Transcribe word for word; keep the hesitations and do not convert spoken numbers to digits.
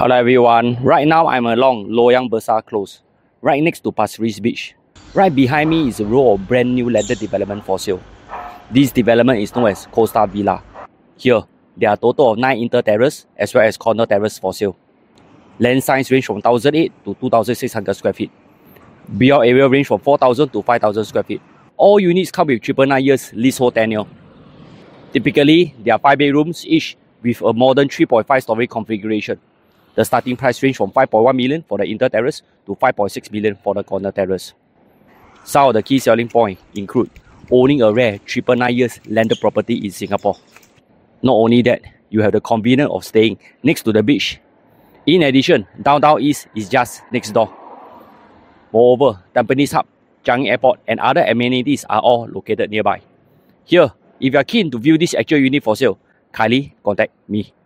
Hello everyone, right now I'm along Loyang Besar Close, right next to Pasir Ris Beach. Right behind me is a row of brand new landed development for sale. This development is known as Costa Villa. Here, there are a total of nine inter-terrace as well as corner terrace for sale. Land size range from one thousand eight to two thousand six hundred square feet. Build area range from four thousand to five thousand square feet. All units come with triple nine years leasehold tenure. Typically, there are five bedrooms each with a modern three point five story configuration. The starting price range from five point one million for the inter-terrace to five point six million for the corner terrace. Some of the key selling points include owning a rare triple nine years landed property in Singapore. Not only that, you have the convenience of staying next to the beach. In addition, Downtown East is just next door. Moreover, Tampines Hub, Changi Airport and other amenities are all located nearby. Here, if you are keen to view this actual unit for sale, kindly contact me.